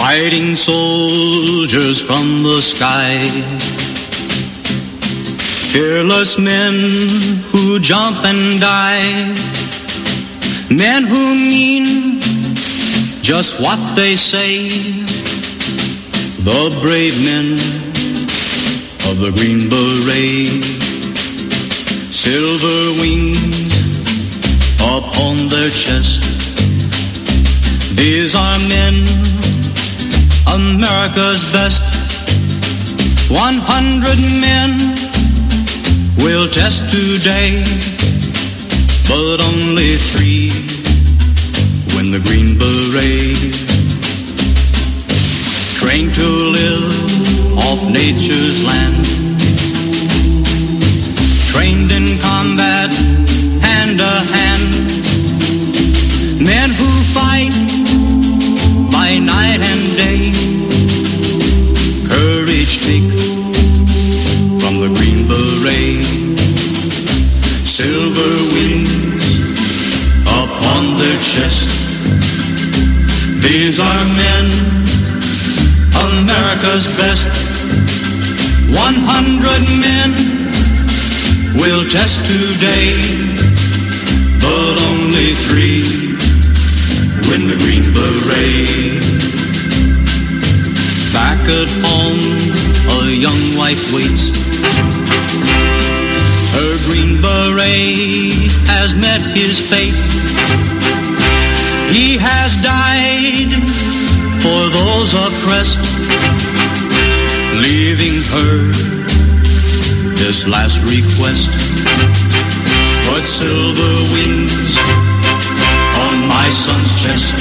fighting soldiers from the sky. Fearless men who jump and die. Men who mean just what they say. The brave men of the Green Beret. Silver wings upon their chest. These are men, America's best. 100 men will test today, but only 3 win the Green Beret. Trained to live off nature's land, trained in combat hand to hand. Men who fight by night and day. Courage take from the Green Beret. Silver wings upon their chest. These are men, America's best. 100 men will test today, but only 3 win the Green Beret. Back at home, a young wife waits. Her Green Beret has met his fate. He has died for those oppressed, leaving her this last request. Put silver wings on my son's chest.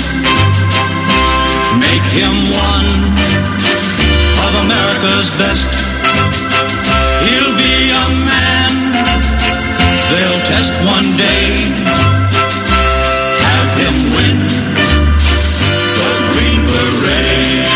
Make him one of America's best. He'll be a man they'll test one day. Have him win the Green Beret.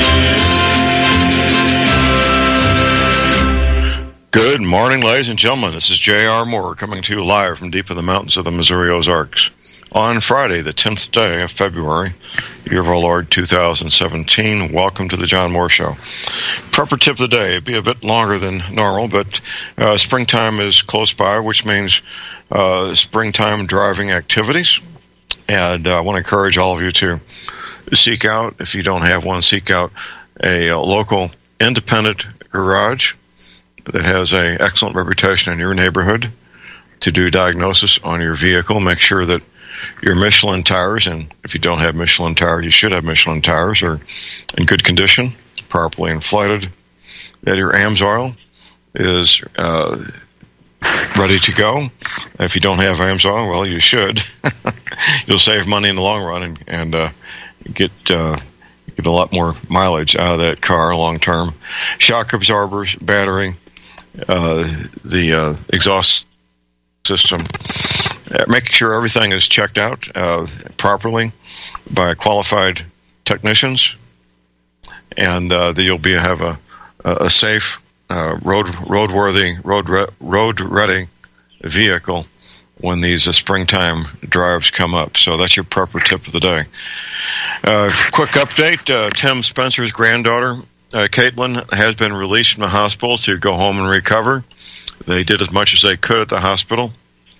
Good morning, ladies and gentlemen. This is J.R. Moore coming to you live from deep in the mountains of the Missouri Ozarks on Friday, the 10th day of February, year of our Lord 2017. Welcome to the John Moore Show. Prepper tip of the day. It'll be a bit longer than normal, but springtime is close by, which means springtime driving activities. And I want to encourage all of you to seek out, if you don't have one, seek out a local independent garage that has an excellent reputation in your neighborhood to do diagnosis on your vehicle. Make sure that your Michelin tires, and if you don't have Michelin tires, you should have Michelin tires, are in good condition, properly inflated, that your AMSOIL is ready to go. If you don't have AMSOIL, well, you should. You'll save money in the long run and get a lot more mileage out of that car long term. Shock absorbers, battery, the exhaust system. Making sure everything is checked out properly by qualified technicians, and that you'll have a safe, road-worthy, road-ready vehicle when these springtime drives come up. So that's your prepper tip of the day. Quick update: Tim Spencer's granddaughter, Caitlin, has been released from the hospital to go home and recover. They did as much as they could at the hospital.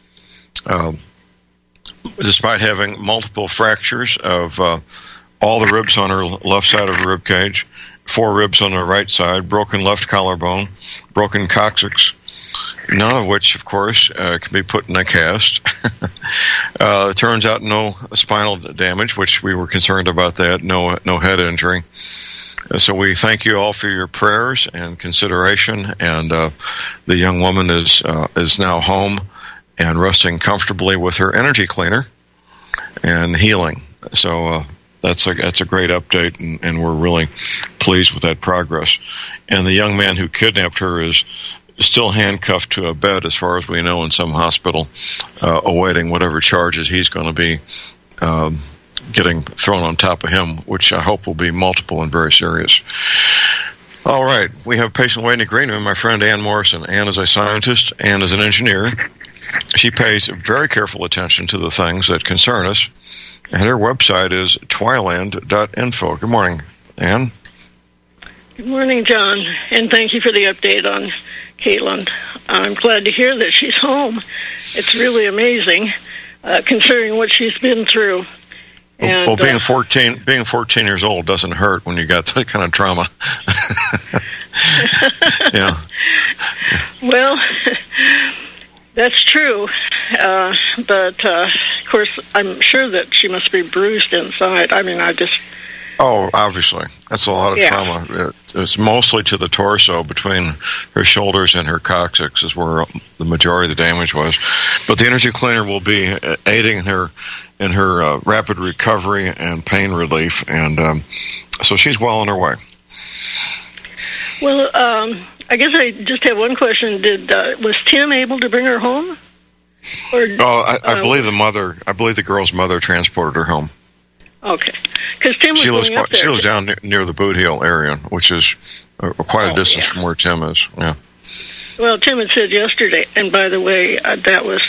Despite having multiple fractures of all the ribs on her left side of her rib cage, 4 ribs on her right side, broken left collarbone, broken coccyx, none of which, of course, can be put in a cast. It turns out no spinal damage, which we were concerned about that, no head injury. So we thank you all for your prayers and consideration, and the young woman is now home and resting comfortably with her energy cleaner and healing. So that's a great update, and we're really pleased with that progress. And the young man who kidnapped her is still handcuffed to a bed, as far as we know, in some hospital, awaiting whatever charges he's going to be getting thrown on top of him, which I hope will be multiple and very serious. All right, we have a patient waiting in the green room, my friend Ann Morrison. Ann is a scientist, Ann is an engineer. She pays very careful attention to the things that concern us, and her website is twiland.info. Good morning, Ann? Good morning, John, and thank you for the update on Caitlin. I'm glad to hear that she's home. It's really amazing, considering what she's been through. And, well, being 14 years old doesn't hurt when you got that kind of trauma. Yeah. Well, that's true. But of course, I'm sure that she must be bruised inside. I mean, Oh, obviously. That's a lot of trauma. It's mostly to the torso between her shoulders and her coccyx is where the majority of the damage was. But the energy cleaner will be aiding her in her rapid recovery and pain relief. And so she's well on her way. Well, I guess I just have one question. Was Tim able to bring her home? Or, I believe the girl's mother transported her home. Okay, because Tim was going up there. She lives down near the Boot Heel area, which is quite a distance from where Tim is. Yeah. Well, Tim had said yesterday, and by the way, that was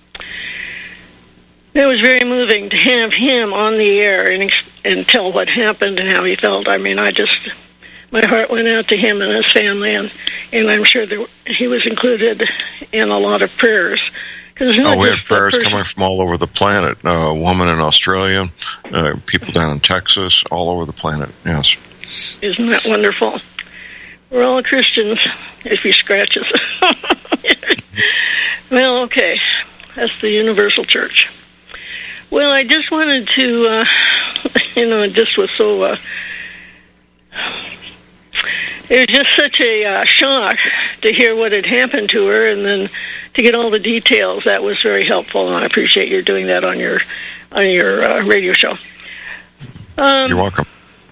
very moving to have him on the air and tell what happened and how he felt. I mean, my heart went out to him and his family, and I'm sure that he was included in a lot of prayers. We have prayers coming from all over the planet. A woman in Australia, people down in Texas, all over the planet, yes. Isn't that wonderful? We're all Christians, if he scratches. Well, okay. That's the universal church. Well, I just wanted to, it just was so... it was just such a shock to hear what had happened to her, and then to get all the details. That was very helpful, and I appreciate you doing that on your radio show. You're welcome.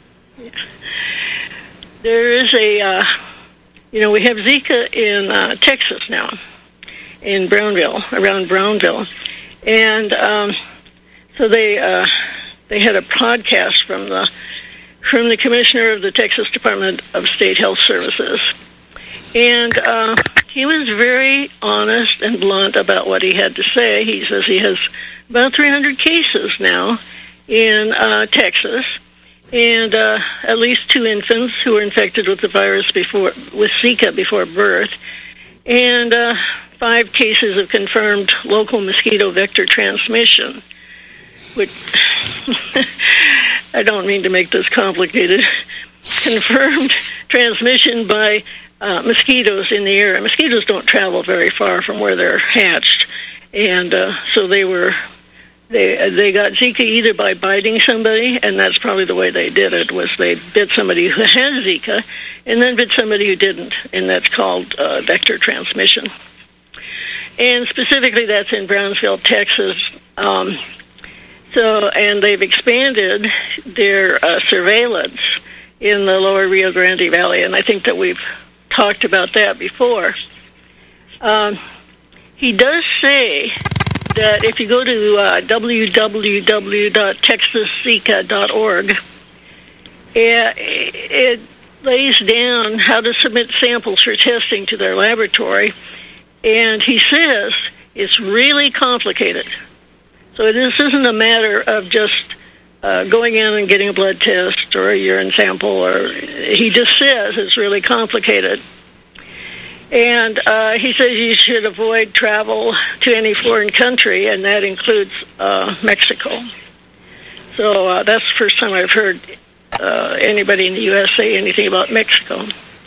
There is we have Zika in Texas now, in around Brownville, and so they had a podcast from the commissioner of the Texas Department of State Health Services, and he was very honest and blunt about what he had to say. He says he has about 300 cases now in Texas, and at least 2 infants who were infected with the virus with Zika before birth, and 5 cases of confirmed local mosquito vector transmission, which I don't mean to make this complicated. Confirmed transmission by mosquitoes in the air. And mosquitoes don't travel very far from where they're hatched, and so they got Zika either by biting somebody, and that's probably the way they did it, was they bit somebody who had Zika and then bit somebody who didn't, and that's called vector transmission. And specifically that's in Brownsville, Texas. And they've expanded their surveillance in the lower Rio Grande Valley, and I think that we've talked about that before. He does say that if you go to www.texaszika.org, it lays down how to submit samples for testing to their laboratory, and he says it's really complicated. So this isn't a matter of just going in and getting a blood test or a urine sample, or he just says it's really complicated. And he says you should avoid travel to any foreign country, and that includes Mexico. So that's the first time I've heard anybody in the U.S. say anything about Mexico.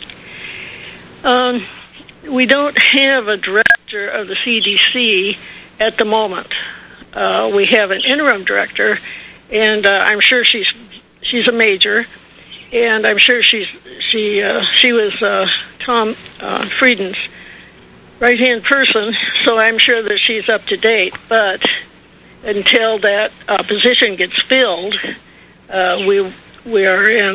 We don't have a director of the CDC at the moment. We have an interim director, and I'm sure she's a major, and I'm sure she was Tom Frieden's right-hand person, so I'm sure that she's up to date. But until that position gets filled, we are in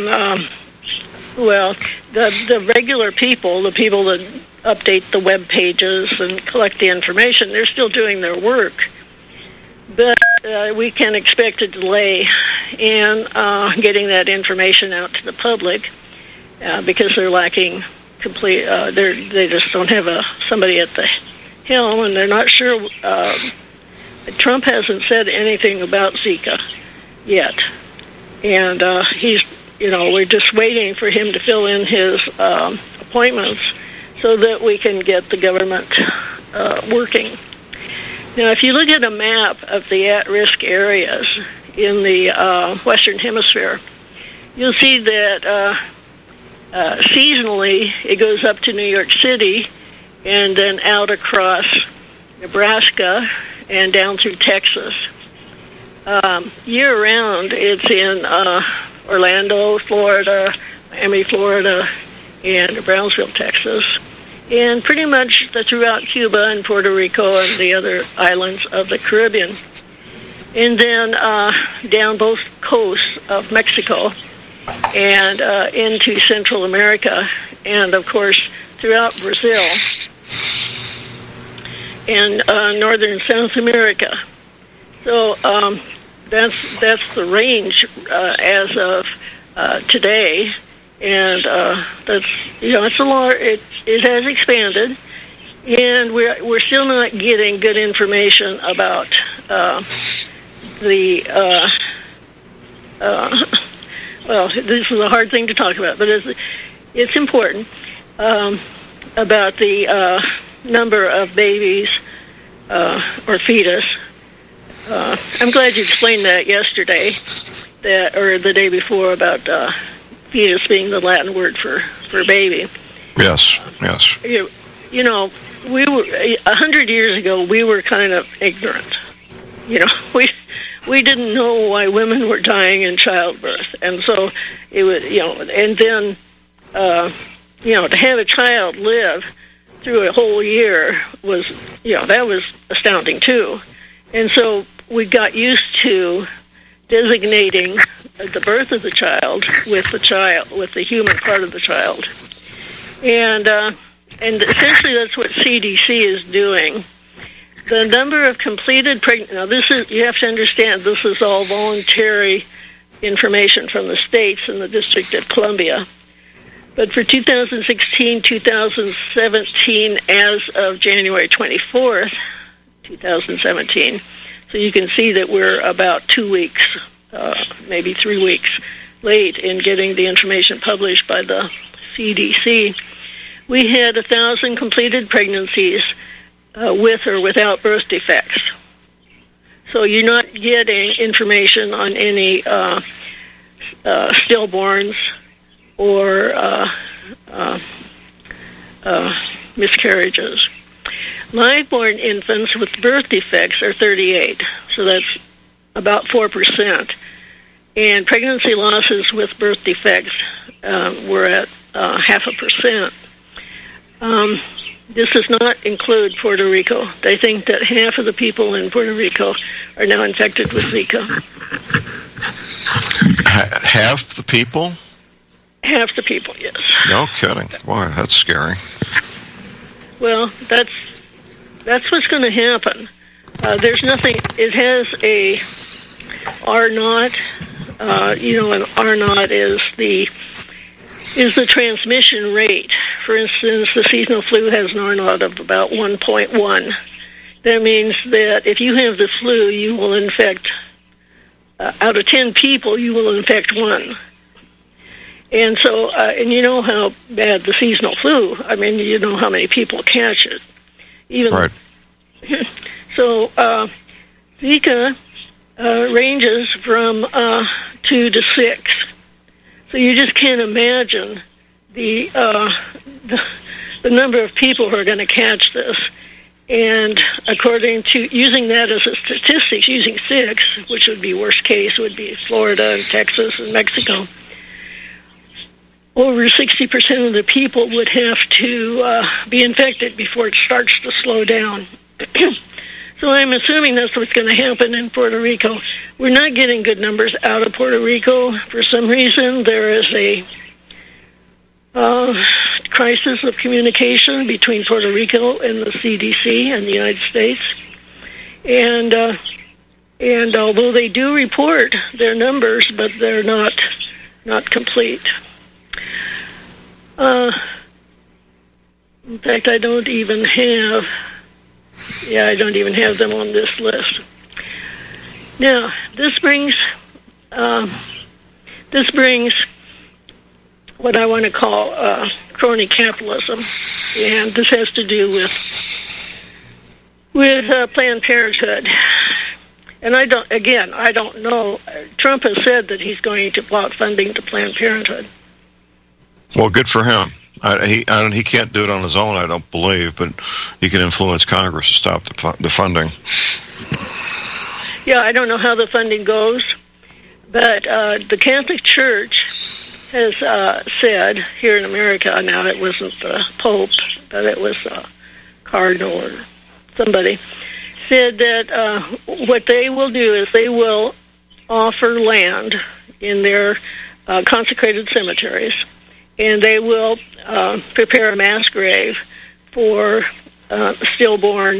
the regular people, the people that update the web pages and collect the information. They're still doing their work. But we can expect a delay in getting that information out to the public because they're lacking complete. They just don't have somebody at the helm, and they're not sure. Trump hasn't said anything about Zika yet, and he's we're just waiting for him to fill in his appointments so that we can get the government working. Now, if you look at a map of the at-risk areas in the Western Hemisphere, you'll see that seasonally it goes up to New York City and then out across Nebraska and down through Texas. Year-round, it's in Orlando, Florida, Miami, Florida, and Brownsville, Texas, and pretty much throughout Cuba and Puerto Rico and the other islands of the Caribbean. And then down both coasts of Mexico and into Central America, and, of course, throughout Brazil and northern and South America. So that's the range as of today, and that's it's a lot. It has expanded, and we're still not getting good information about well, this is a hard thing to talk about, but it's important about the number of babies or fetus. I'm glad you explained that yesterday, or the day before, about fetus being the Latin word for baby. Yes. We were 100 years ago. We were kind of ignorant. We didn't know why women were dying in childbirth, and so it was and then to have a child live through a whole year was that was astounding too, and so we got used to designating the birth of the child with the human part of the child, and essentially that's what CDC is doing. The number of completed pregnancies. Now, you have to understand, this is all voluntary information from the states and the District of Columbia. But for 2016, 2017, as of January 24th, 2017, so you can see that we're about 2 weeks, maybe 3 weeks late in getting the information published by the CDC. We had 1,000 completed pregnancies with or without birth defects. So you're not getting information on any stillborns or miscarriages. Live-born infants with birth defects are 38, so that's about 4%. And pregnancy losses with birth defects were at 0.5%. This does not include Puerto Rico. They think that half of the people in Puerto Rico are now infected with Zika. Half the people? Half the people, yes. No kidding. Boy, that's scary. Well, that's what's going to happen. There's nothing. It has a R0. And R0 is the transmission rate. For instance, the seasonal flu has an R0 of about 1.1. That means that if you have the flu, you will infect, out of 10 people, you will infect 1. And so, and you know how bad the seasonal flu, you know how many people catch it. Right. So, Zika ranges from 2 to 6. So you just can't imagine the number of people who are going to catch this. And according to using that as a statistic, using 6, which would be worst case, would be Florida and Texas and Mexico, over 60% of the people would have to be infected before it starts to slow down. So I'm assuming that's what's going to happen in Puerto Rico. We're not getting good numbers out of Puerto Rico. For some reason, there is a crisis of communication between Puerto Rico and the CDC and the United States. And although they do report their numbers, but they're not complete. In fact, I don't even have them on this list. Now, this brings what I want to call crony capitalism, and this has to do with Planned Parenthood. And I don't know. Trump has said that he's going to block funding to Planned Parenthood. Well, good for him. He can't do it on his own, I don't believe, but he can influence Congress to stop the funding. Yeah, I don't know how the funding goes, but the Catholic Church has said here in America, now it wasn't the Pope, but it was a cardinal or somebody, said that what they will do is they will offer land in their consecrated cemeteries, and they will prepare a mass grave for stillborn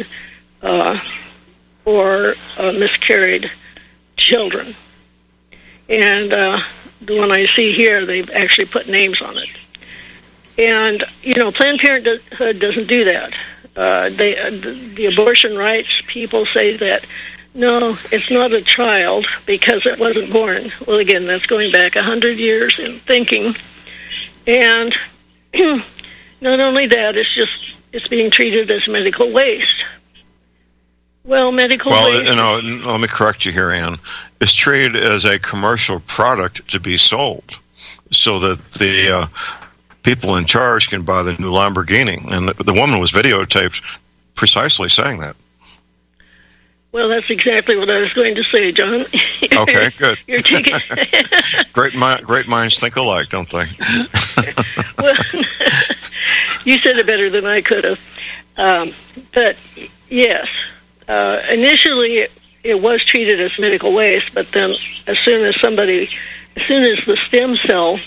or miscarried children. And the one I see here, they've actually put names on it. And, Planned Parenthood doesn't do that. The abortion rights people say that, no, it's not a child because it wasn't born. Well, again, that's going back 100 years in thinking. And not only that, it's being treated as medical waste. Well, waste... let me correct you here, Ann. It's treated as a commercial product to be sold so that the people in charge can buy the new Lamborghini. And the woman was videotaped precisely saying that. Well, that's exactly what I was going to say, John. Okay, good. You're taking... Great minds think alike, don't they? Well, you said it better than I could have. But, yes, initially it was treated as medical waste, but then as soon as the stem cell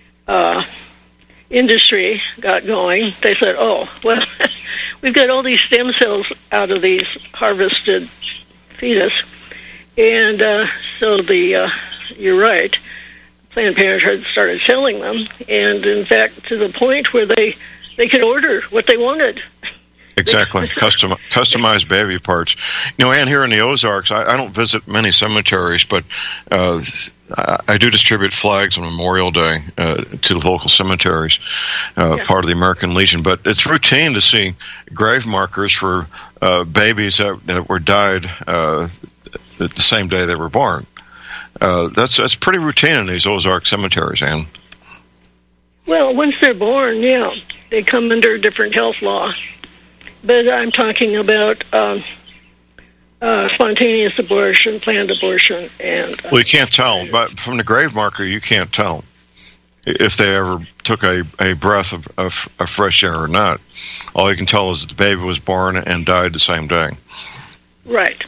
industry got going, they said, oh, well, we've got all these stem cells out of these harvested fetus. And so you're right, Planned Parenthood started selling them, and in fact, to the point where they could order what they wanted. Exactly. Customized baby parts. Ann, here in the Ozarks, I don't visit many cemeteries, but I do distribute flags on Memorial Day to the local cemeteries, part of the American Legion. But it's routine to see grave markers for babies that were died the same day they were born. That's pretty routine in these Ozark cemeteries, Ann. Well, once they're born, yeah, they come under a different health law. But I'm talking about spontaneous abortion, planned abortion, and... well, you can't tell, but from the grave marker, you can't tell if they ever took a breath of fresh air or not. All you can tell is that the baby was born and died the same day. Right.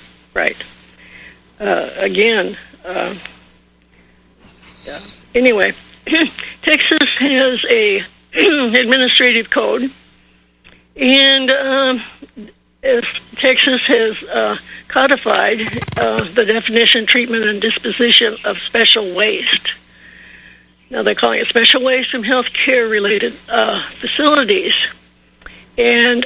Again, yeah. Anyway, Texas has a administrative code, and Texas has codified the definition, treatment, and disposition of special waste. Now they're calling it special waste from health care related facilities, and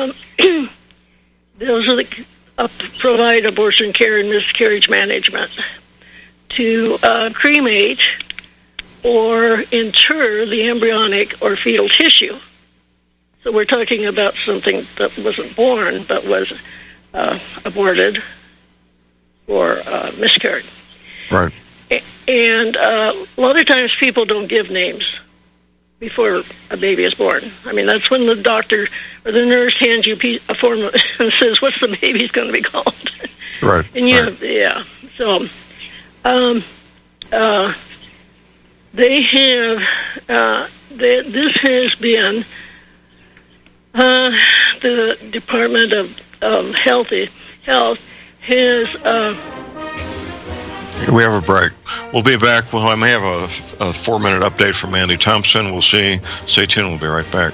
those are provide abortion care and miscarriage management, to cremate or inter the embryonic or fetal tissue. So we're talking about something that wasn't born but was aborted or miscarried. Right. And a lot of times people don't give names before a baby is born. I mean, that's when the doctor or the nurse hands you a form and says, what's the baby's going to be called? Right. And so they have, this has been the Department of Health has... We have a break. We'll be back. Well, I may have a 4-minute update from Andy Thompson. We'll see. Stay tuned. We'll be right back.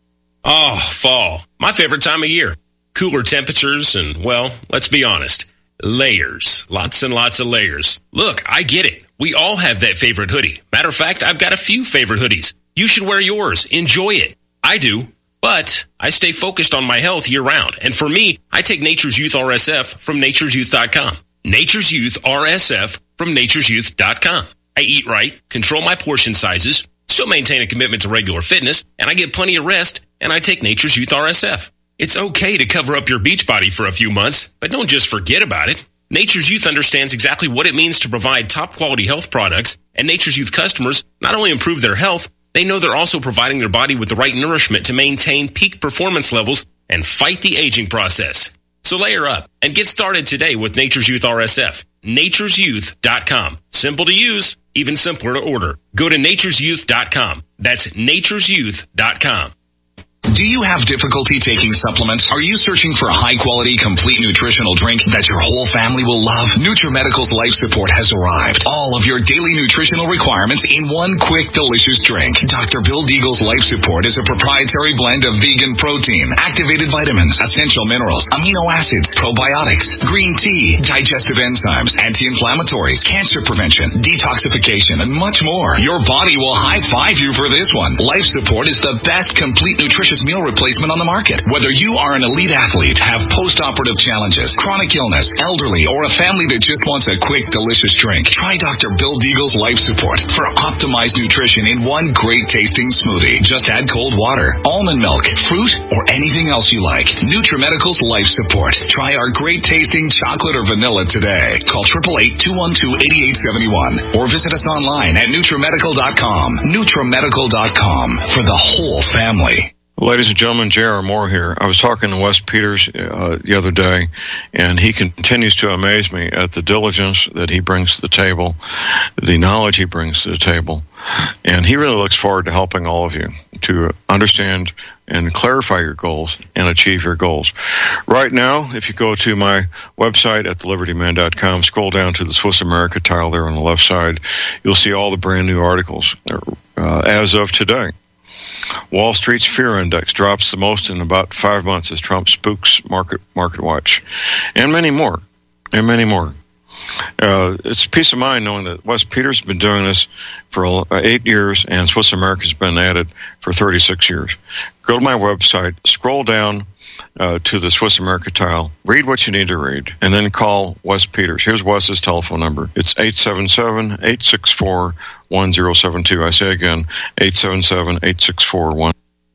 Oh, fall. My favorite time of year. Cooler temperatures and, well, let's be honest. Layers. Lots and lots of layers. Look, I get it. We all have that favorite hoodie. Matter of fact, I've got a few favorite hoodies. You should wear yours. Enjoy it. I do. But I stay focused on my health year round. And for me, I take Nature's Youth RSF from nature'syouth.com. Nature's Youth RSF from nature'syouth.com. I eat right, control my portion sizes, still maintain a commitment to regular fitness, and I get plenty of rest, and I take Nature's Youth RSF. It's okay to cover up your beach body for a few months, but don't just forget about it. Nature's Youth understands exactly what it means to provide top quality health products, and Nature's Youth customers not only improve their health, they know they're also providing their body with the right nourishment to maintain peak performance levels and fight the aging process. So layer up and get started today with Nature's Youth RSF. nature'syouth.com. Simple to use, even simpler to order. Go to nature'syouth.com. That's nature'syouth.com. Do you have difficulty taking supplements? Are you searching for a high-quality, complete nutritional drink that your whole family will love? NutriMedical's Life Support has arrived. All of your daily nutritional requirements in one quick, delicious drink. Dr. Bill Deagle's Life Support is a proprietary blend of vegan protein, activated vitamins, essential minerals, amino acids, probiotics, green tea, digestive enzymes, anti-inflammatories, cancer prevention, detoxification, and much more. Your body will high-five you for this one. Life Support is the best complete nutritious meal replacement on the market. Whether you are an elite athlete, have post-operative challenges, chronic illness, elderly, or a family that just wants a quick, delicious drink, try Dr. Bill Deagle's Life Support for optimized nutrition in one great tasting smoothie. Just add cold water, almond milk, fruit, or anything else you like. NutriMedical's Life Support. Try our great tasting chocolate or vanilla today. Call 888-212-8871 or visit us online at NutriMedical.com. NutriMedical.com for the whole family. Ladies and gentlemen, J.R. Moore here. I was talking to Wes Peters the other day, and he continues to amaze me at the diligence that he brings to the table, the knowledge he brings to the table, and he really looks forward to helping all of you to understand and clarify your goals and achieve your goals. Right now, if you go to my website at thelibertyman.com, scroll down to the Swiss America tile there on the left side, you'll see all the brand new articles as of today. Wall Street's fear index drops the most in about 5 months as Trump spooks Market Watch, and many more, and many more. It's peace of mind knowing that Wes Peters has been doing this for 8 years, and Swiss America has been at it for 36 years. Go to my website, scroll down to the Swiss America tile, read what you need to read, and then call Wes Peters. Here's Wes's telephone number. It's 877-864-1072. I say again, 877-864-1072.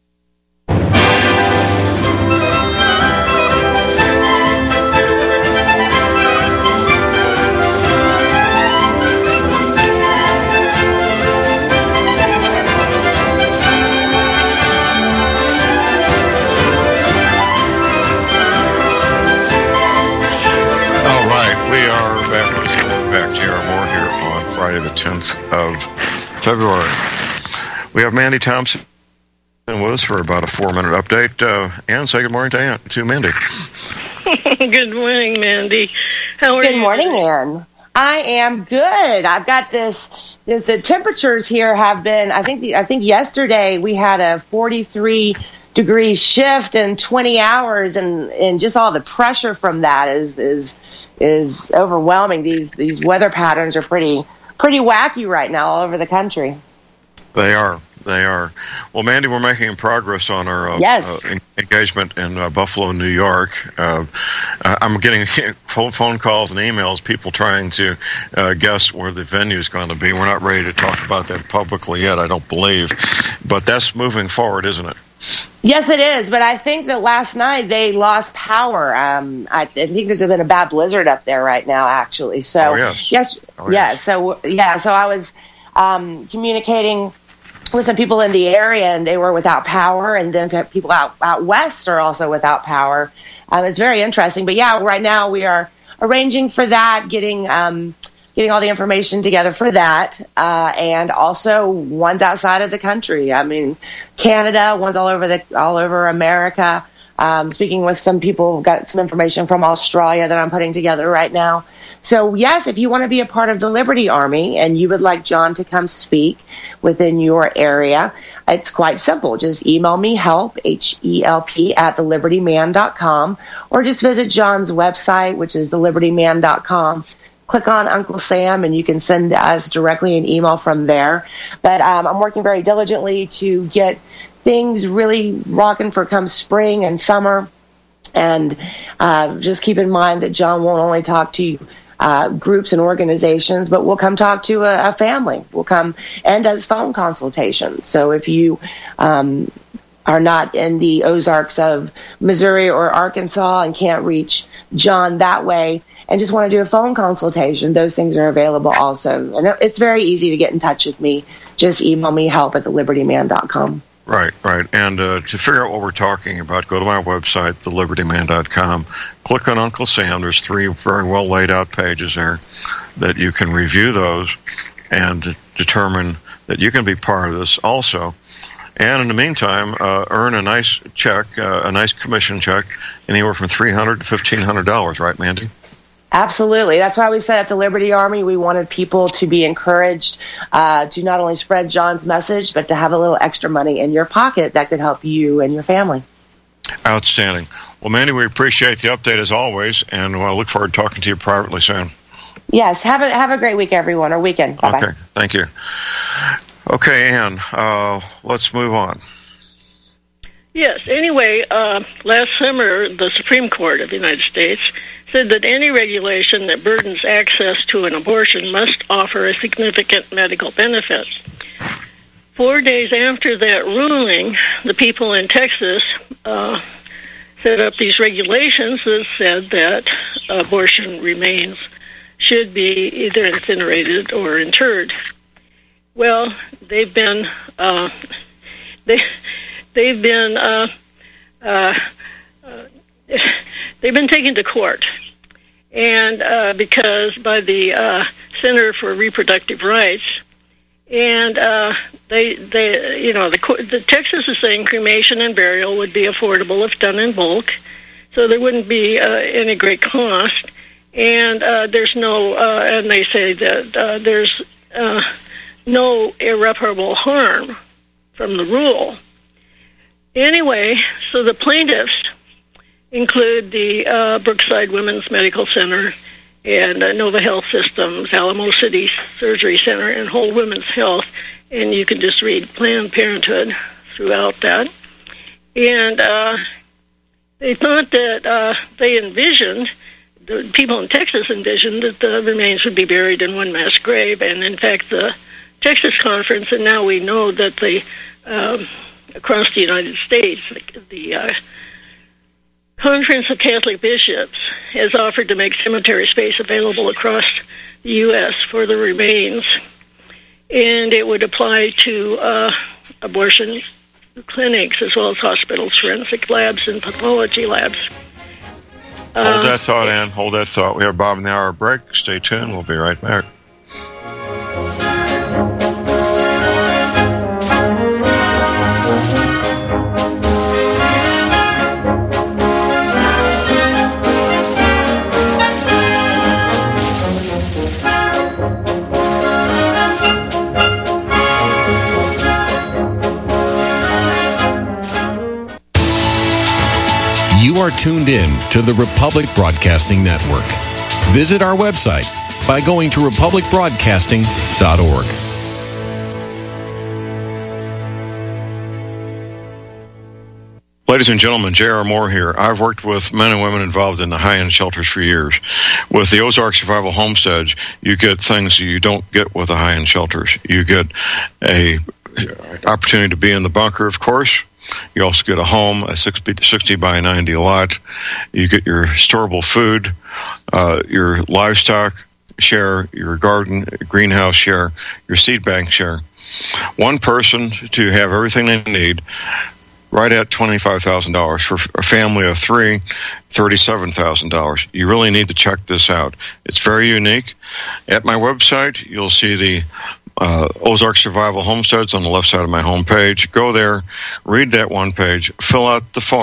The 10th of February. We have Mandy Thompson with us for about a 4-minute update. Ann, say good morning to Mandy. Good morning, Mandy. How are you? Good morning, Ann. I am good. I've got this. The temperatures here have been. I think yesterday we had a 43-degree shift in 20 hours, and just all the pressure from that is overwhelming. These weather patterns are pretty wacky right now all over the country. They are. Well, Mandy, we're making progress on our engagement in Buffalo, New York. I'm getting phone calls and emails, people trying to guess where the venue is going to be. We're not ready to talk about that publicly yet, I don't believe. But that's moving forward, isn't it? Yes, it is. But I think that last night they lost power. I think there's been a bad blizzard up there right now, actually. So yes. So I was communicating with some people in the area, and they were without power, and then people out west are also without power. It's very interesting. But yeah, right now we are arranging for that, getting all the information together for that, and also ones outside of the country. I mean, Canada, ones all over America. speaking with some people, got some information from Australia that I'm putting together right now. So, yes, if you want to be a part of the Liberty Army and you would like John to come speak within your area, it's quite simple. Just email me help, HELP, at thelibertyman.com, or just visit John's website, which is thelibertyman.com. Click on Uncle Sam, and you can send us directly an email from there. But I'm working very diligently to get things really rocking for come spring and summer. And just keep in mind that John won't only talk to groups and organizations, but we'll come talk to a family. We'll come and does phone consultations. So if you are not in the Ozarks of Missouri or Arkansas and can't reach John that way and just want to do a phone consultation, those things are available also. And it's very easy to get in touch with me. Just email me help at thelibertyman.com. Right. And to figure out what we're talking about, go to my website, thelibertyman.com. Click on Uncle Sam. There's 3 very well laid out pages there that you can review those and determine that you can be part of this also. And in the meantime, earn a nice check, a nice commission check, anywhere from $300 to $1,500, right, Mandy? Absolutely. That's why we said at the Liberty Army we wanted people to be encouraged to not only spread John's message, but to have a little extra money in your pocket that could help you and your family. Outstanding. Well, Mandy, we appreciate the update as always, and I look forward to talking to you privately soon. Yes. Have a great week, everyone, or weekend. Bye-bye. Okay. Thank you. Okay, Ann, let's move on. Yes. Anyway, last summer, the Supreme Court of the United States said that any regulation that burdens access to an abortion must offer a significant medical benefit. 4 days after that ruling, the people in Texas set up these regulations that said that abortion remains should be either incinerated or interred. Well, they've been taken to court, and because by the Center for Reproductive Rights, and the Texas is saying cremation and burial would be affordable if done in bulk, so there wouldn't be any great cost, and there's no, and they say that there's no irreparable harm from the rule. Anyway, so the plaintiffs include the Brookside Women's Medical Center and Nova Health Systems, Alamo City Surgery Center, and Whole Women's Health, and you can just read Planned Parenthood throughout that. And they thought that they envisioned, the people in Texas envisioned that the remains would be buried in one mass grave, and in fact the Texas Conference, and now we know that the across the United States, the Conference of Catholic Bishops has offered to make cemetery space available across the U.S. for the remains, and it would apply to abortion clinics as well as hospitals, forensic labs, and pathology labs. Hold that thought, Ann. Hold that thought. We have Bob in the hour break. Stay tuned. We'll be right back. You are tuned in to the Republic Broadcasting Network. Visit our website by going to republicbroadcasting.org. Ladies and gentlemen, J.R. Moore here. I've worked with men and women involved in the high-end shelters for years. With the Ozark Survival Homesteads, you get things you don't get with the high-end shelters. You get a opportunity to be in the bunker, of course. You also get a home, a 60 by 90 lot. You get your storable food, your livestock share, your garden, greenhouse share, your seed bank share. One person to have everything they need, right at $25,000. For a family of 3, $37,000. You really need to check this out. It's very unique. At my website, you'll see the Ozark Survival Homesteads on the left side of my homepage. Go there, read that one page, fill out the form,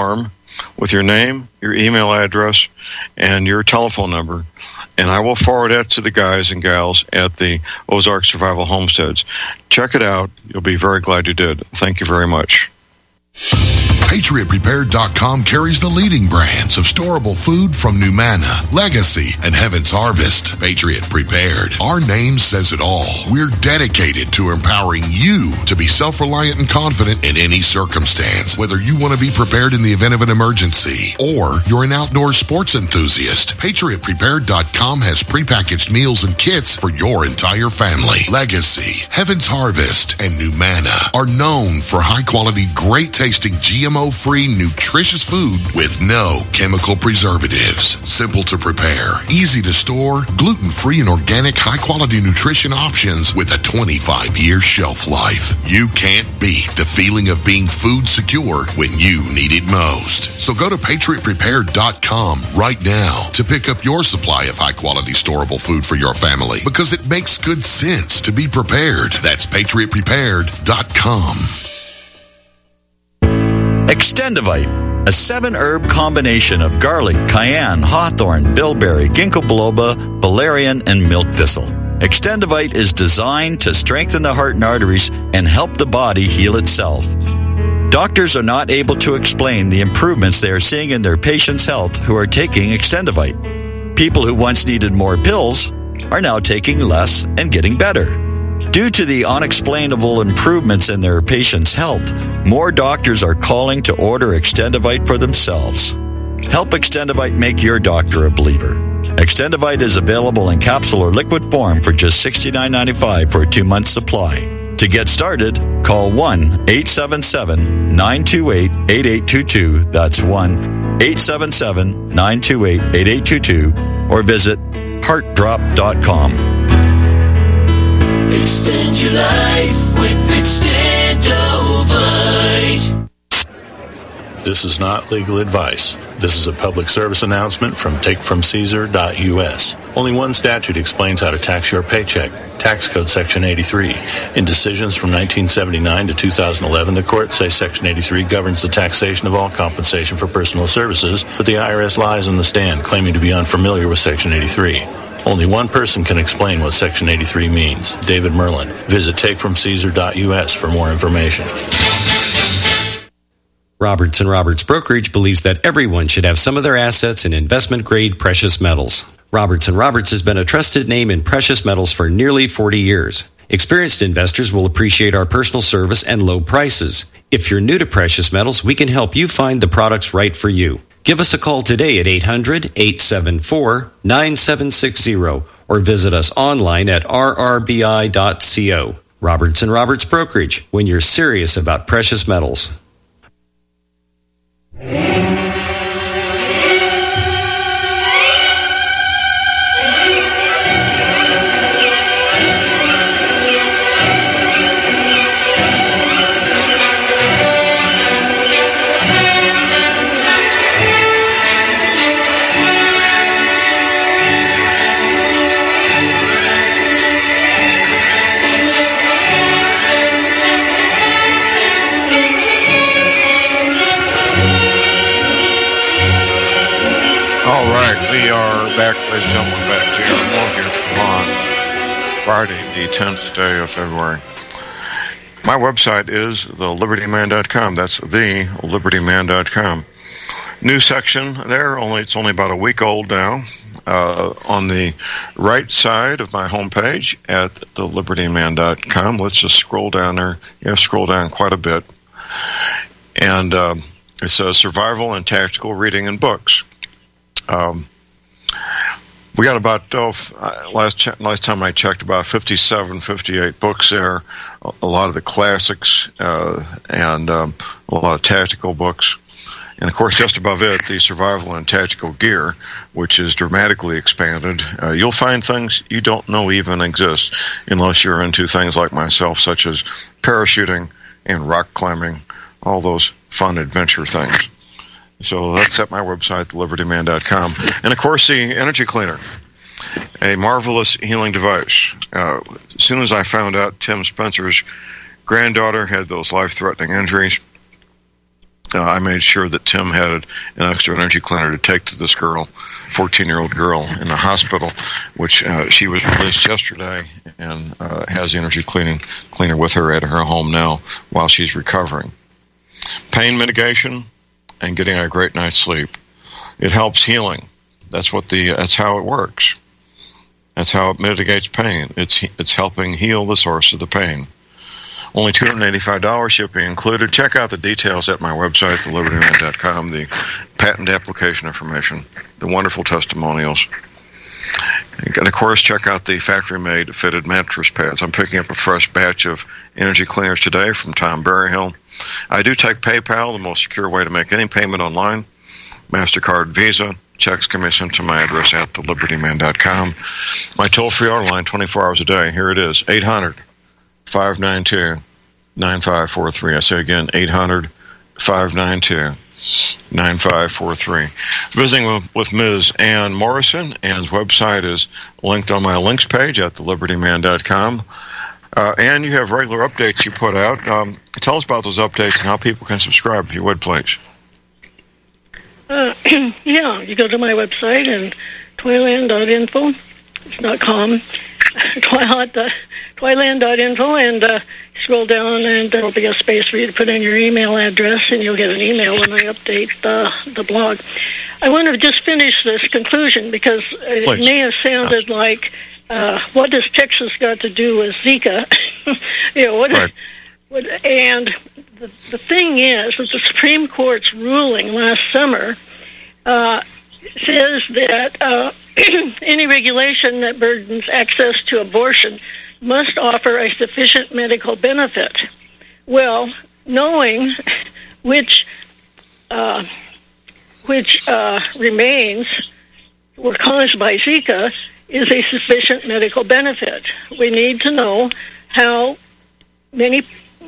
with your name, your email address, and your telephone number, and I will forward that to the guys and gals at the Ozark Survival Homesteads. Check it out. You'll be very glad you did. Thank you very much. PatriotPrepared.com carries the leading brands of storable food from Numanna, Legacy, and Heaven's Harvest. Patriot Prepared. Our name says it all. We're dedicated to empowering you to be self-reliant and confident in any circumstance. Whether you want to be prepared in the event of an emergency or you're an outdoor sports enthusiast, PatriotPrepared.com has prepackaged meals and kits for your entire family. Legacy, Heaven's Harvest, and Numanna are known for high-quality, great-tasting, GMO-free, nutritious food with no chemical preservatives. Simple to prepare, easy to store, gluten-free and organic high-quality nutrition options with a 25-year shelf life. You can't beat the feeling of being food secure when you need it most. So go to PatriotPrepared.com right now to pick up your supply of high-quality storable food for your family, because it makes good sense to be prepared. That's PatriotPrepared.com. Extendivite, a 7-herb combination of garlic, cayenne, hawthorn, bilberry, ginkgo biloba, valerian, and milk thistle. Extendivite is designed to strengthen the heart and arteries and help the body heal itself. Doctors are not able to explain the improvements they are seeing in their patients' health who are taking Extendivite. People who once needed more pills are now taking less and getting better. Due to the unexplainable improvements in their patients' health, more doctors are calling to order Extendivite for themselves. Help Extendivite make your doctor a believer. Extendivite is available in capsule or liquid form for just $69.95 for a 2-month supply. To get started, call 1-877-928-8822. That's 1-877-928-8822. Or visit heartdrop.com. Extend your life with Extendovite. This is not legal advice. This is a public service announcement from takefromcaesar.us. Only one statute explains how to tax your paycheck, Tax Code Section 83. In decisions from 1979 to 2011, the courts say Section 83 governs the taxation of all compensation for personal services, but the IRS lies on the stand, claiming to be unfamiliar with Section 83. Only one person can explain what Section 83 means, David Merlin. Visit takefromcaesar.us for more information. Roberts & Roberts Brokerage believes that everyone should have some of their assets in investment-grade precious metals. Roberts & Roberts has been a trusted name in precious metals for nearly 40 years. Experienced investors will appreciate our personal service and low prices. If you're new to precious metals, we can help you find the products right for you. Give us a call today at 800-874-9760 or visit us online at rrbi.co. Roberts & Roberts Brokerage, when you're serious about precious metals. We are back, ladies and gentlemen, back to your more here on Friday, the 10th day of February. My website is thelibertyman.com. That's thelibertyman.com. New section there. It's only about a week old now. On the right side of my homepage at thelibertyman.com. Let's just scroll down there. You have to scroll down quite a bit. And it says Survival and Tactical Reading and Books. We got about, last time I checked, about 57, 58 books there, a lot of the classics, and a lot of tactical books. And, of course, just above it, the survival and tactical gear, which is dramatically expanded. You'll find things you don't know even exist unless you're into things like myself, such as parachuting and rock climbing, all those fun adventure things. So that's at my website, thelibertyman.com. And, of course, the Energy Cleaner, a marvelous healing device. As soon as I found out Tim Spencer's granddaughter had those life-threatening injuries, I made sure that Tim had an extra energy cleaner to take to this girl, 14-year-old girl in the hospital, which she was released yesterday and has the energy cleaner with her at her home now while she's recovering. Pain mitigation and getting a great night's sleep. It helps healing. That's how it works. That's how it mitigates pain. It's helping heal the source of the pain. Only $285 shipping included. Check out the details at my website, thelibertyman.com, the patent application information, the wonderful testimonials. And, of course, check out the factory-made fitted mattress pads. I'm picking up a fresh batch of energy cleaners today from Tom Berryhill. I do take PayPal, the most secure way to make any payment online. MasterCard, Visa. Checks can be sent to my address at thelibertyman.com. My toll-free hour line, 24 hours a day. Here it is, 800-592-9543. I say again, 800-592-9543. Visiting with Ms. Ann Morrison. Ann's website is linked on my links page at thelibertyman.com. Ann, you have regular updates you put out. Tell us about those updates and how people can subscribe, if you would, please. Yeah, you go to my website and twyland.info. It's .com. Twyland.info, and scroll down, and there'll be a space for you to put in your email address, and you'll get an email when I update the blog. I want to just finish this conclusion because it may have sounded like, what does Texas got to do with Zika? And the thing is that the Supreme Court's ruling last summer says that any regulation that burdens access to abortion must offer a sufficient medical benefit. Well, knowing which remains were caused by Zika is a sufficient medical benefit. We need to know how many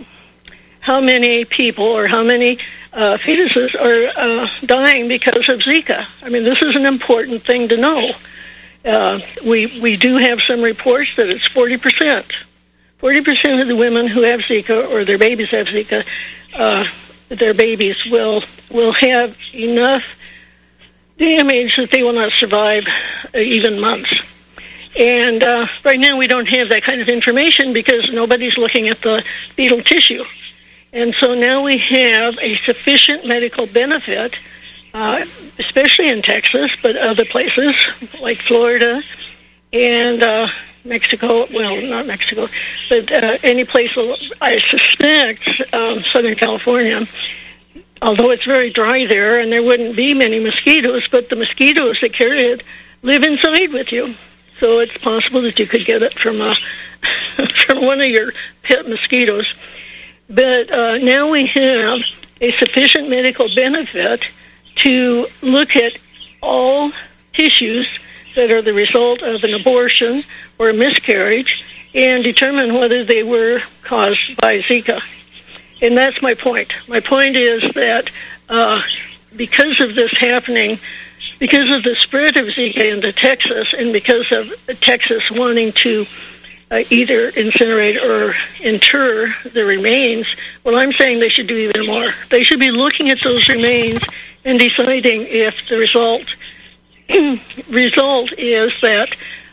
people or how many fetuses are dying because of Zika. I mean, this is an important thing to know. We do have some reports that it's 40%. 40% of the women who have Zika or their babies have Zika, their babies will have enough damage that they will not survive even months. And right now we don't have that kind of information because nobody's looking at the fetal tissue. And so now we have a sufficient medical benefit, especially in Texas, but other places like Florida and Mexico. Well, not Mexico, but any place, I suspect, Southern California, although it's very dry there and there wouldn't be many mosquitoes, but the mosquitoes that carry it live inside with you. So it's possible that you could get it from from one of your pet mosquitoes. But now we have a sufficient medical benefit to look at all tissues that are the result of an abortion or a miscarriage and determine whether they were caused by Zika. And that's my point. My point is that because of this happening, because of the spread of Zika into Texas, and because of Texas wanting to either incinerate or inter the remains, well, I'm saying they should do even more. They should be looking at those remains and deciding if the result is that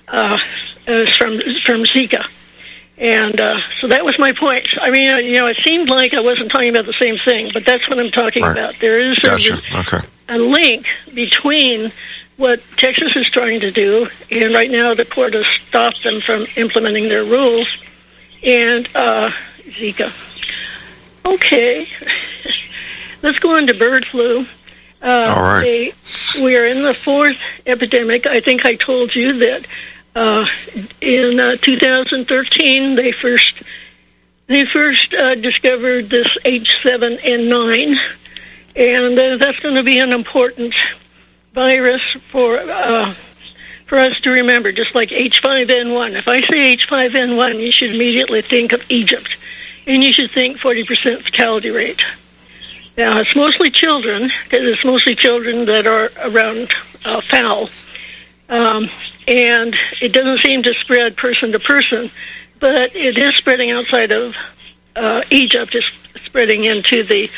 from Zika. And so that was my point. I mean, it seemed like I wasn't talking about the same thing, but that's what I'm talking about. There is a link between what Texas is trying to do, and right now the court has stopped them from implementing their rules, and Zika. Okay, let's go on to bird flu. All right. We are in the fourth epidemic. I think I told you that in 2013 they first discovered this H7N9, and that's going to be an important virus for us to remember, just like H5N1. If I say H5N1, you should immediately think of Egypt, and you should think 40% fatality rate. Now, it's mostly children, because it's mostly children that are around fowl, and it doesn't seem to spread person to person, but it is spreading outside of Egypt. It's spreading into the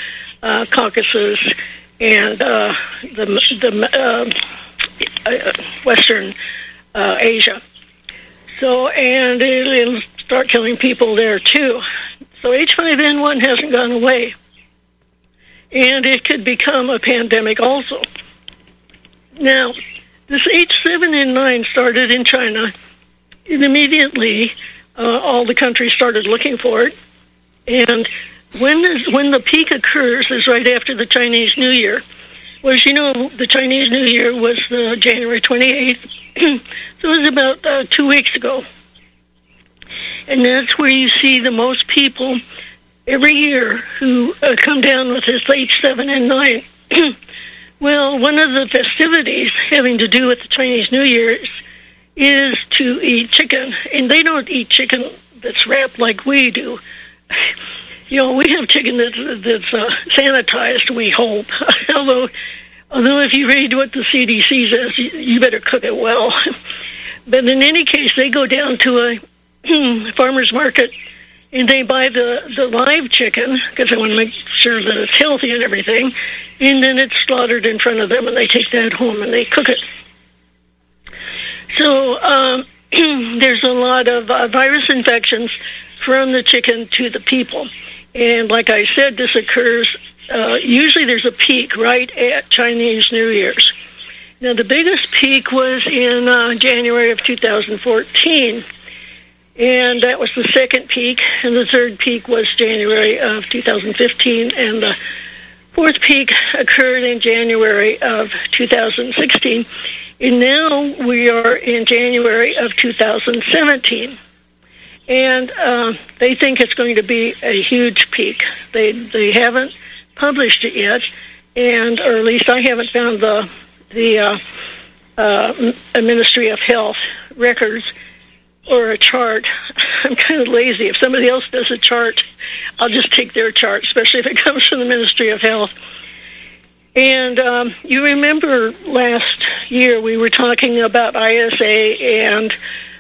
Caucasus and the Western Asia. So, and it'll start killing people there too. So H5N1 hasn't gone away, and it could become a pandemic also. Now, this H7N9 started in China, and immediately all the countries started looking for it. And when the peak occurs is right after the Chinese New Year. Well, as you know, the Chinese New Year was January 28th, so it was about 2 weeks ago. And that's where you see the most people every year who come down with this H7N9. Well, one of the festivities having to do with the Chinese New Year is to eat chicken. And they don't eat chicken that's wrapped like we do. You know, we have chicken that's sanitized, we hope. Although if you read what the CDC says, you better cook it well. But in any case, they go down to a farmer's market and they buy the live chicken because they want to make sure that it's healthy and everything. And then it's slaughtered in front of them and they take that home and they cook it. So there's a lot of virus infections from the chicken to the people. And like I said, this occurs, usually there's a peak right at Chinese New Year's. Now, the biggest peak was in January of 2014, and that was the second peak, and the third peak was January of 2015, and the fourth peak occurred in January of 2016, and now we are in January of 2017. And they think it's going to be a huge peak. They haven't published it yet, and or at least I haven't found the Ministry of Health records or a chart. I'm kind of lazy. If somebody else does a chart, I'll just take their chart, especially if it comes from the Ministry of Health. And you remember last year we were talking about ISA and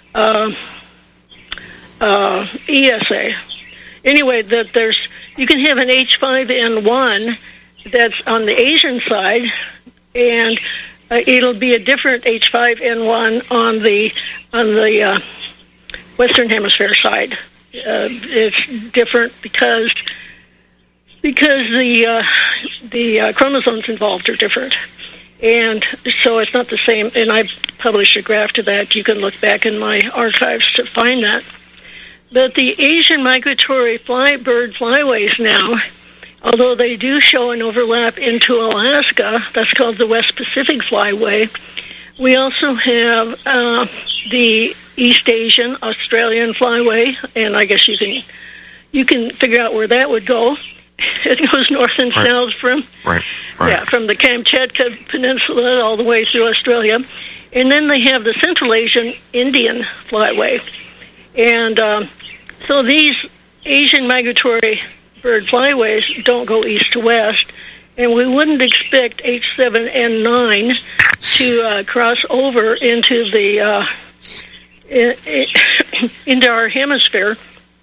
ESA. Anyway, that you can have an H5N1 that's on the Asian side, and it'll be a different H5N1 on the Western Hemisphere side. It's different because the chromosomes involved are different. And so it's not the same. And I've published a graph to that. You can look back in my archives to find that. But the Asian migratory bird flyways now, although they do show an overlap into Alaska, that's called the West Pacific Flyway. We also have the East Asian Australian Flyway, and I guess you can figure out where that would go. It goes north and south from the Kamchatka Peninsula all the way through Australia. And then they have the Central Asian Indian Flyway. And so these Asian migratory bird flyways don't go east to west, and we wouldn't expect H7N9 to cross over into the into our hemisphere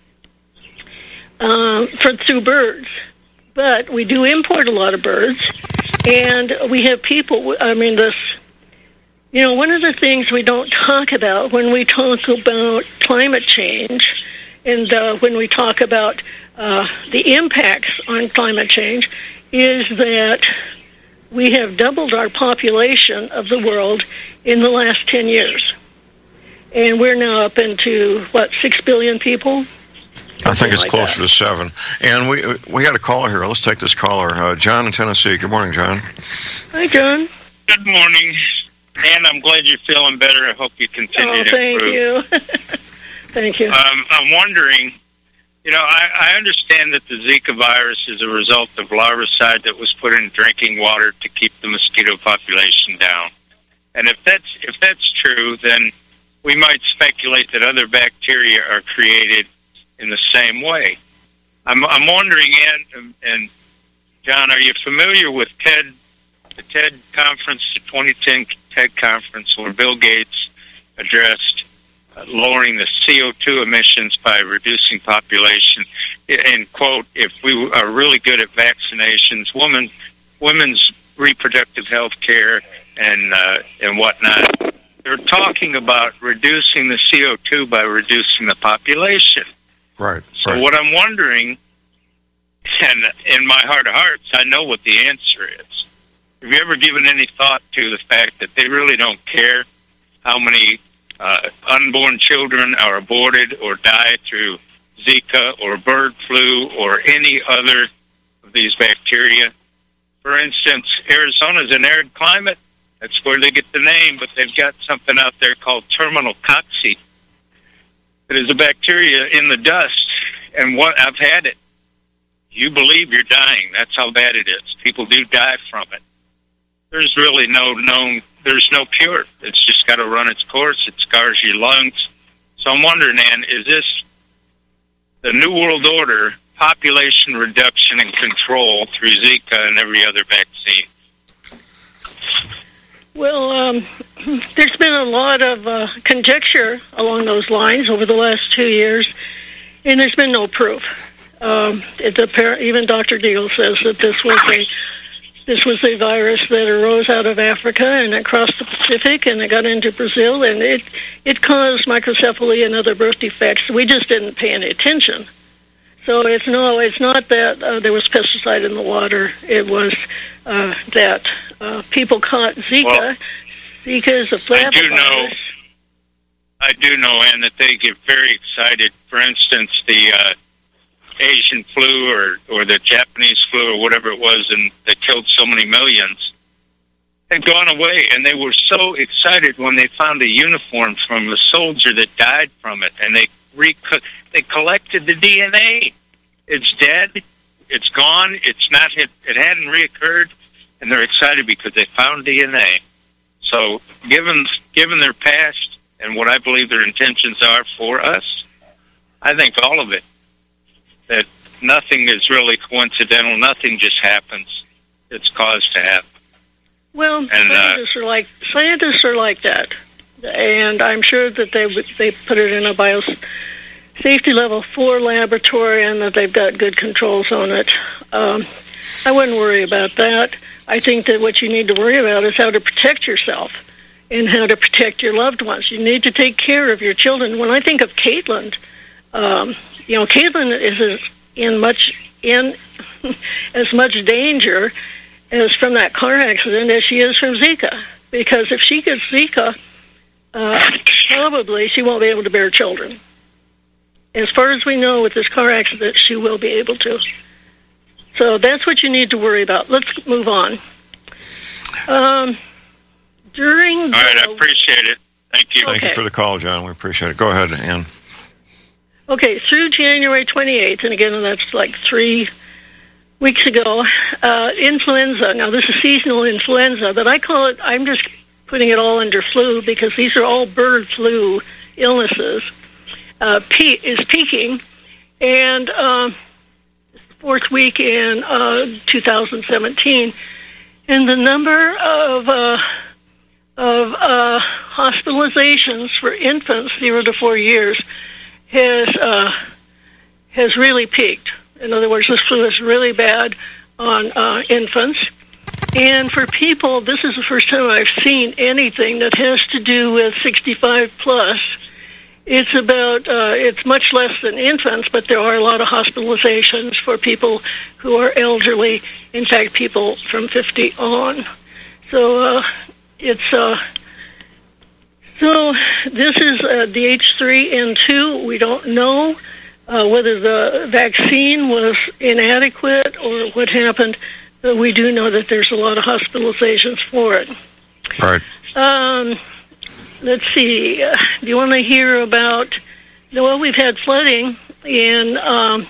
through birds. But we do import a lot of birds, and we have people. I mean, one of the things we don't talk about when we talk about climate change, and when we talk about the impacts on climate change, is that we have doubled our population of the world in the last 10 years. And we're now up into, 6 billion people? I think it's closer to 7. And we got a caller here. Let's take this caller. John in Tennessee. Good morning, John. Hi, John. Good morning. And I'm glad you're feeling better. I hope you continue to improve. Thank you. Thank you. I'm wondering, I understand that the Zika virus is a result of larvicide that was put in drinking water to keep the mosquito population down. And if that's true, then we might speculate that other bacteria are created in the same way. I'm wondering, and John, are you familiar with the TED conference, the 2010 TED conference, where Bill Gates addressed lowering the CO2 emissions by reducing population. And, quote, if we are really good at vaccinations, women's reproductive health care and whatnot, they're talking about reducing the CO2 by reducing the population. Right. So what I'm wondering, and in my heart of hearts, I know what the answer is. Have you ever given any thought to the fact that they really don't care how many unborn children are aborted or die through Zika or bird flu or any other of these bacteria? For instance, Arizona's an arid climate. That's where they get the name, but they've got something out there called terminal cocci. It is a bacteria in the dust, and I've had it. You believe you're dying. That's how bad it is. People do die from it. There's really there's no cure. It's just got to run its course. It scars your lungs. So I'm wondering, Ann, is this the New World Order, population reduction and control through Zika and every other vaccine? Well, there's been a lot of conjecture along those lines over the last 2 years, and there's been no proof. Even Dr. Deal says that this was a virus that arose out of Africa and it crossed the Pacific and it got into Brazil, and it caused microcephaly and other birth defects. We just didn't pay any attention. So it's not that there was pesticide in the water. It was that people caught Zika. Well, Zika is a flavivirus. I do know, Ann, that they get very excited. For instance, the Asian flu or the Japanese flu or whatever it was, and that killed so many millions, had gone away, and they were so excited when they found a uniform from a soldier that died from it, and they collected the DNA. It's dead. It's gone. It's not. It hadn't reoccurred, and they're excited because they found DNA. So, given their past and what I believe their intentions are for us, I think all of it. That nothing is really coincidental. Nothing just happens. It's caused to happen. Well, scientists are like that, and I'm sure that they put it in a biosafety level 4 laboratory, and that they've got good controls on it. I wouldn't worry about that. I think that what you need to worry about is how to protect yourself and how to protect your loved ones. You need to take care of your children. When I think of Caitlin, Caitlin is in as much danger as from that car accident as she is from Zika. Because if she gets Zika, probably she won't be able to bear children. As far as we know with this car accident, she will be able to. So that's what you need to worry about. Let's move on. All right, I appreciate it. Thank you. Thank you for the call, John. We appreciate it. Go ahead, Ann. Okay, through January 28th, and again, that's like 3 weeks ago, influenza. Now, this is seasonal influenza, but I call it, I'm just putting it all under flu because these are all bird flu illnesses, is peaking. And the 4th week in 2017, and the number of hospitalizations for infants 0 to 4 years has really peaked. In other words, this flu is really bad on infants. And for people, this is the first time I've seen anything that has to do with 65 plus. It's much less than infants, but there are a lot of hospitalizations for people who are elderly. In fact, people from 50 on. So So this is the H3N2. We don't know whether the vaccine was inadequate or what happened, but we do know that there's a lot of hospitalizations for it. Right. Let's see. Do you want to hear about? Well, we've had flooding in the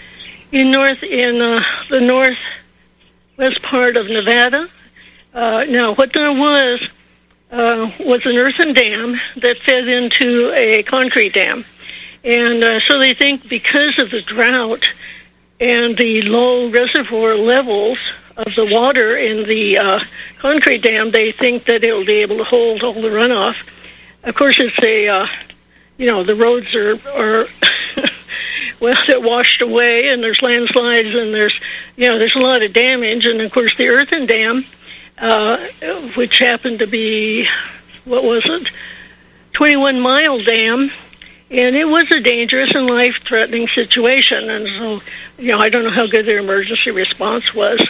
northwest part of Nevada. Now, what there was an earthen dam that fed into a concrete dam. And so they think because of the drought and the low reservoir levels of the water in the concrete dam, they think that it will be able to hold all the runoff. Of course, it's the roads are well, they're washed away, and there's landslides, and there's a lot of damage. And of course, the earthen dam, which happened to be, 21-mile dam, and it was a dangerous and life-threatening situation. And so, I don't know how good their emergency response was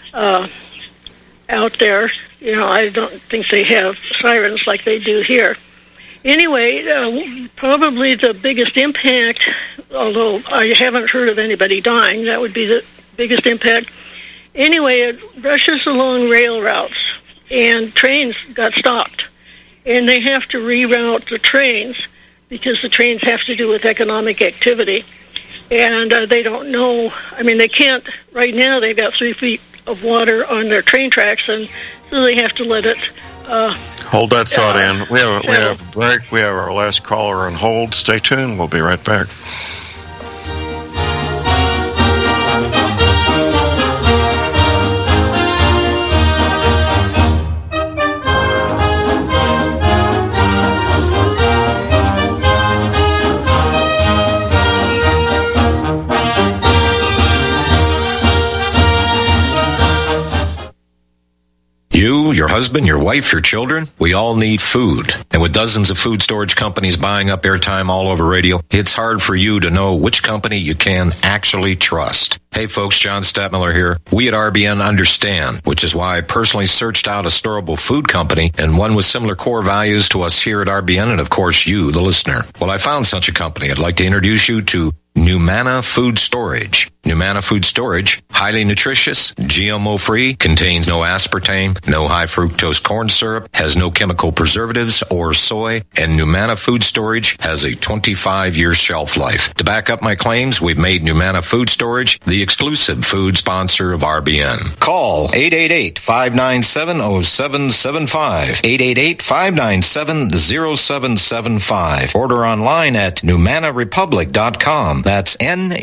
out there. I don't think they have sirens like they do here. Anyway, probably the biggest impact, although I haven't heard of anybody dying, that would be the biggest impact. Anyway, it rushes along rail routes, and trains got stopped. And they have to reroute the trains because the trains have to do with economic activity. And they don't know, they can't, right now they've got 3 feet of water on their train tracks, and so they have to let it... Hold that thought, Ann. We have a break. We have our last caller on hold. Stay tuned. We'll be right back. You, your husband, your wife, your children, we all need food. And with dozens of food storage companies buying up airtime all over radio, it's hard for you to know which company you can actually trust. Hey folks, John Stadtmiller here. We at RBN understand, which is why I personally searched out a storable food company and one with similar core values to us here at RBN and of course you, the listener. Well, I found such a company. I'd like to introduce you to Numana Food Storage. Numana Food Storage, highly nutritious, GMO-free, contains no aspartame, no high fructose corn syrup, has no chemical preservatives or soy, and Numana Food Storage has a 25-year shelf life. To back up my claims, we've made Numana Food Storage the exclusive food sponsor of RBN. Call 888-597-0775, 888-597-0775. Order online at NumanaRepublic.com. That's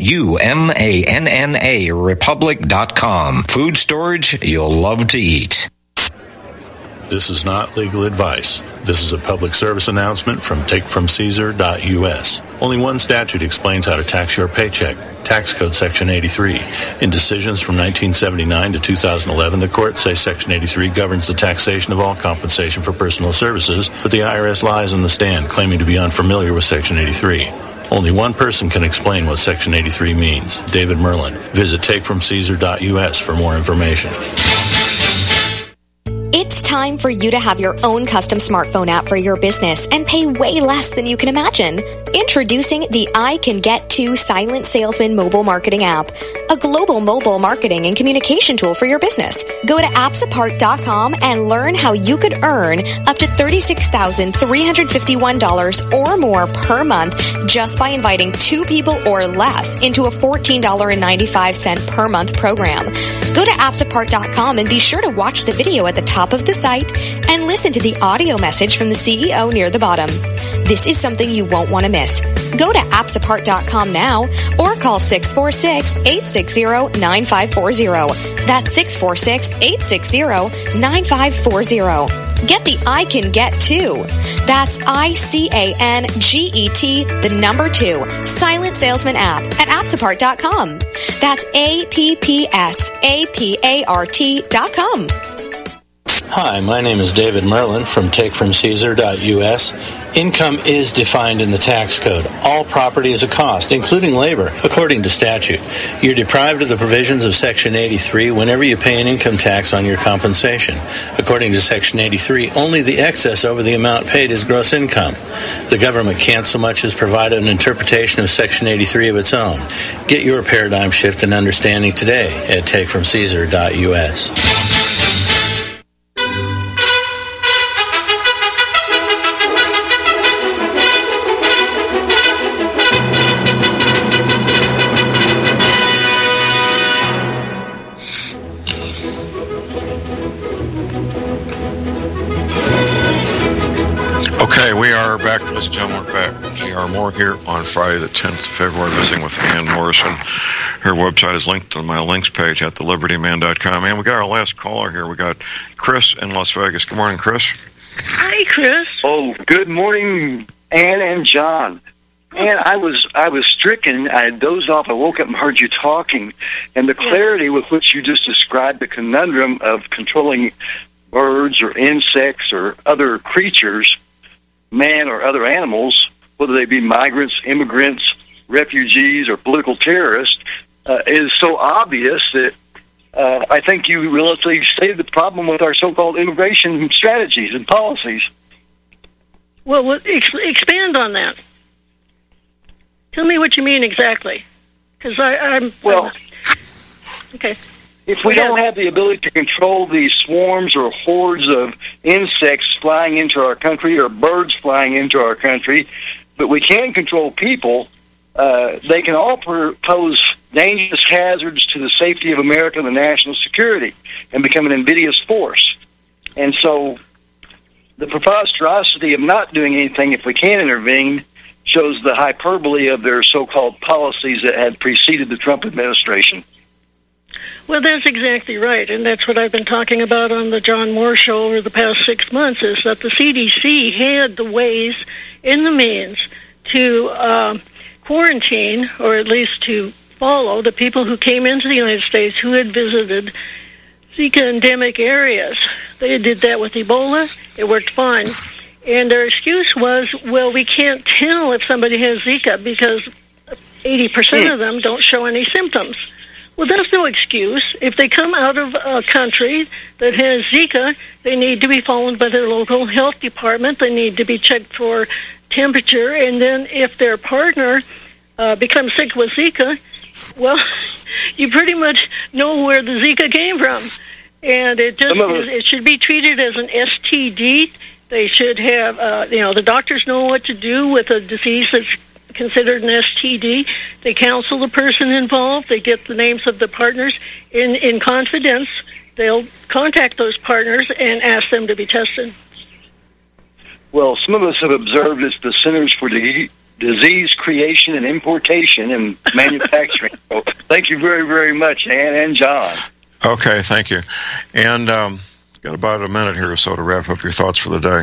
NUMANNA Republic.com. Food storage you'll love to eat. This is not legal advice. This is a public service announcement from takefromcaesar.us. Only one statute explains how to tax your paycheck, Tax Code Section 83. In decisions from 1979 to 2011, the courts say Section 83 governs the taxation of all compensation for personal services, but the IRS lies on the stand, claiming to be unfamiliar with Section 83. Only one person can explain what Section 83 means, David Merlin. Visit takefromcaesar.us for more information. It's time for you to have your own custom smartphone app for your business and pay way less than you can imagine. Introducing the I Can Get To Silent Salesman mobile marketing app, a global mobile marketing and communication tool for your business. Go to appsapart.com and learn how you could earn up to $36,351 or more per month just by inviting 2 people or less into a $14.95 per month program. Go to appsapart.com and be sure to watch the video at the top of the site and listen to the audio message from the CEO near the bottom. This is something you won't want to miss. Go to appsapart.com now or call 646-860-9540. That's 646-860-9540. Get the I Can Get To. That's ICANGET, the number 2, Silent Salesman app at appsapart.com. That's APPSAPART.com. Hi, my name is David Merlin from TakeFromCaesar.us. Income is defined in the tax code. All property is a cost, including labor, according to statute. You're deprived of the provisions of Section 83 whenever you pay an income tax on your compensation. According to Section 83, only the excess over the amount paid is gross income. The government can't so much as provide an interpretation of Section 83 of its own. Get your paradigm shift and understanding today at TakeFromCaesar.us. Okay, we are back. Ladies and gentlemen, we're back. J.R. Moore here on Friday the 10th of February, visiting with Ann Morrison. Her website is linked on my links page at thelibertyman.com. And we got our last caller here. We got Chris in Las Vegas. Good morning, Chris. Hi, Chris. Oh, good morning, Ann and John. And I was stricken. I had dozed off. I woke up and heard you talking, and the clarity with which you just described the conundrum of controlling birds or insects or other creatures, man or other animals, whether they be migrants, immigrants, refugees, or political terrorists, is so obvious that I think you relatively stated the problem with our so-called immigration strategies and policies. Well, expand on that. Tell me what you mean exactly, because I'm okay. If we don't have the ability to control these swarms or hordes of insects flying into our country or birds flying into our country, but we can control people, they can all pose dangerous hazards to the safety of America and the national security and become an invidious force. And so the preposterosity of not doing anything if we can intervene shows the hyperbole of their so-called policies that had preceded the Trump administration. Well, that's exactly right, and that's what I've been talking about on the John Moore Show over the past 6 months, is that the CDC had the ways and the means to quarantine, or at least to follow the people who came into the United States who had visited Zika endemic areas. They did that with Ebola. It worked fine. And their excuse was, well, we can't tell if somebody has Zika because 80% of them don't show any symptoms. Well, that's no excuse. If they come out of a country that has Zika, they need to be followed by their local health department. They need to be checked for temperature. And then if their partner becomes sick with Zika, well, you pretty much know where the Zika came from. And it should be treated as an STD. They should have, the doctors know what to do with a disease that's considered an STD. They counsel the person involved. They get the names of the partners. In confidence, they'll contact those partners and ask them to be tested. Well, some of us have observed it's the Centers for Disease Creation and Importation and Manufacturing. So thank you very, very much, Ann and John. Okay, thank you. And got about a minute here or so to wrap up your thoughts for the day.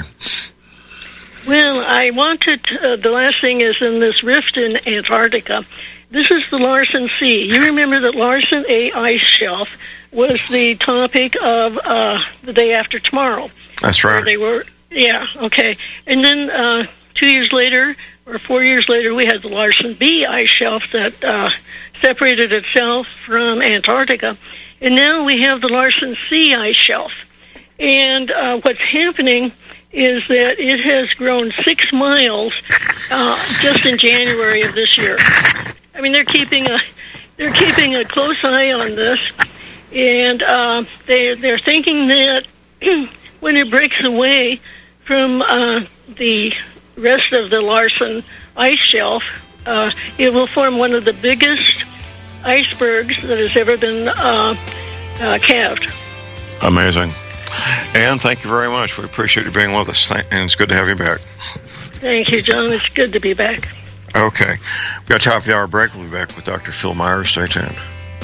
Well, I wanted the last thing is in this rift in Antarctica. This is the Larsen C. You remember that Larsen A ice shelf was the topic of the day after tomorrow. That's right. They were, yeah, okay. And then 2 years later, or 4 years later, we had the Larsen B ice shelf that separated itself from Antarctica. And now we have the Larsen C ice shelf. And what's happening is that it has grown 6 miles just in January of this year. I mean, they're keeping a close eye on this, and they're thinking that when it breaks away from the rest of the Larsen ice shelf, it will form one of the biggest icebergs that has ever been calved. Amazing. Ann, thank you very much. We appreciate you being with us, and it's good to have you back. Thank you, John. It's good to be back. Okay. We've got top of the hour break. We'll be back with Dr. Phil Myers. Stay tuned.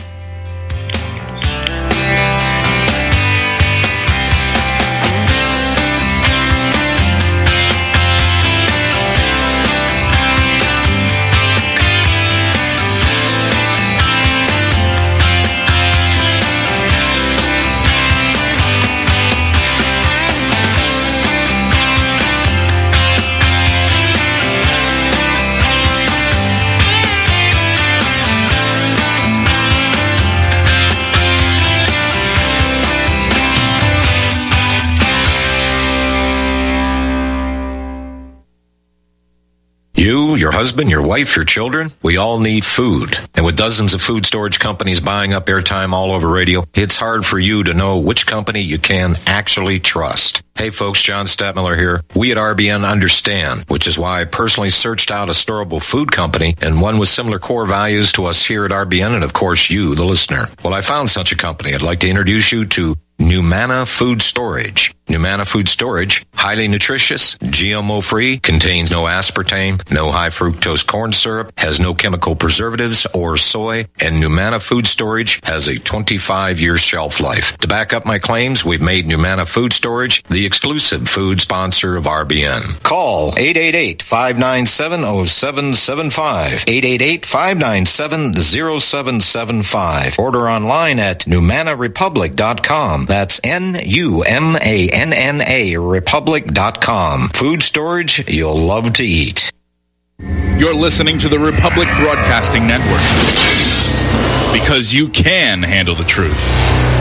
You, your husband, your wife, your children, we all need food. And with dozens of food storage companies buying up airtime all over radio, it's hard for you to know which company you can actually trust. Hey folks, John Stadtmiller here. We at RBN understand, which is why I personally searched out a storable food company and one with similar core values to us here at RBN and of course you, the listener. Well, I found such a company. I'd like to introduce you to Numana Food Storage. Numana Food Storage. Highly nutritious, GMO-free, contains no aspartame, no high-fructose corn syrup, has no chemical preservatives or soy, and Numana Food Storage has a 25-year shelf life. To back up my claims, we've made Numana Food Storage the exclusive food sponsor of RBN. Call 888-597-0775, 888-597-0775. Order online at NumanaRepublic.com. That's NUMANNA Republic.com. Food storage you'll love to eat. You're listening to the Republic Broadcasting Network, because you can handle the truth.